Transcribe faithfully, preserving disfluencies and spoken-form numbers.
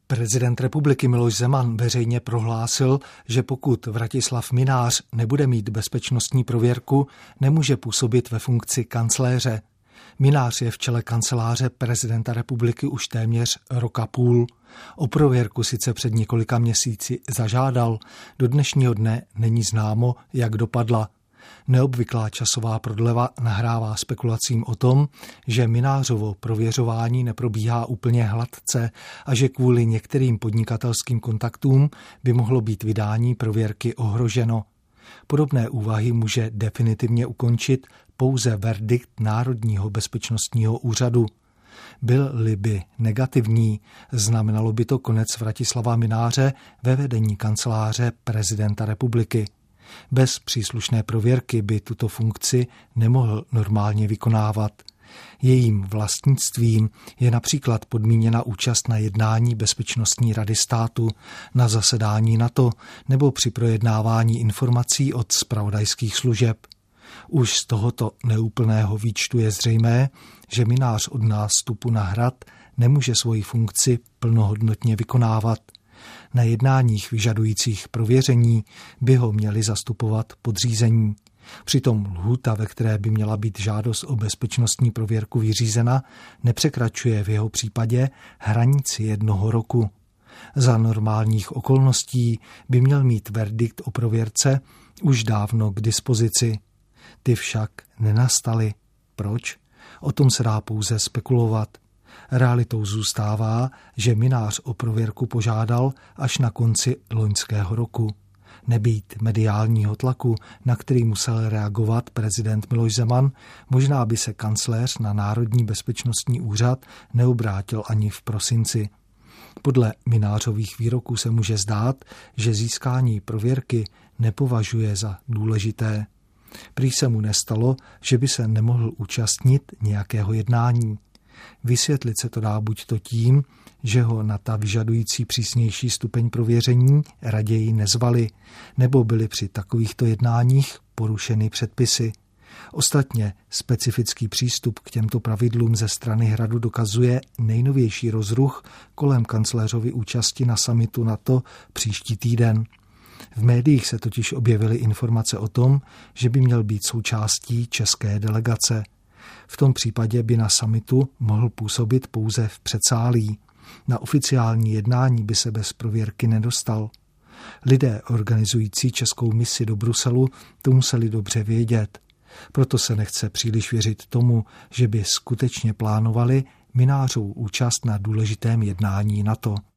Prezident republiky Miloš Zeman veřejně prohlásil, že pokud Vratislav Mynář nebude mít bezpečnostní prověrku, nemůže působit ve funkci kancléře. Mynář je v čele kanceláře prezidenta republiky už téměř rok a půl. O prověrku sice před několika měsíci zažádal, do dnešního dne není známo, jak dopadla. Neobvyklá časová prodleva nahrává spekulacím o tom, že Mynářovo prověřování neprobíhá úplně hladce a že kvůli některým podnikatelským kontaktům by mohlo být vydání prověrky ohroženo. Podobné úvahy může definitivně ukončit pouze verdikt Národního bezpečnostního úřadu. Byl-li by negativní, znamenalo by to konec Vratislava Mynáře ve vedení kanceláře prezidenta republiky. Bez příslušné prověrky by tuto funkci nemohl normálně vykonávat. Jejím vlastnictvím je například podmíněna účast na jednání Bezpečnostní rady státu, na zasedání NATO nebo při projednávání informací od zpravodajských služeb. Už z tohoto neúplného výčtu je zřejmé, že Mynář od nástupu na hrad nemůže svoji funkci plnohodnotně vykonávat. Na jednáních vyžadujících prověření by ho měli zastupovat podřízení. Přitom lhůta, ve které by měla být žádost o bezpečnostní prověrku vyřízena, nepřekračuje v jeho případě hranici jednoho roku. Za normálních okolností by měl mít verdikt o prověrce už dávno k dispozici. Ty však nenastaly. Proč? O tom se dá pouze spekulovat. Realitou zůstává, že Mynář o prověrku požádal až na konci loňského roku. Nebýt mediálního tlaku, na který musel reagovat prezident Miloš Zeman, možná by se kancléř na Národní bezpečnostní úřad neobrátil ani v prosinci. Podle Mynářových výroků se může zdát, že získání prověrky nepovažuje za důležité. Prý se mu nestalo, že by se nemohl účastnit nějakého jednání. Vysvětlit se to dá buď to tím, že ho na ta vyžadující přísnější stupeň prověření raději nezvali, nebo byly při takovýchto jednáních porušeny předpisy. Ostatně specifický přístup k těmto pravidlům ze strany hradu dokazuje nejnovější rozruch kolem kancléřovy účasti na summitu NATO příští týden. V médiích se totiž objevily informace o tom, že by měl být součástí české delegace. V tom případě by na summitu mohl působit pouze v předsálí. Na oficiální jednání by se bez prověrky nedostal. Lidé organizující českou misi do Bruselu to museli dobře vědět. Proto se nechce příliš věřit tomu, že by skutečně plánovali Mynářovu účast na důležitém jednání NATO.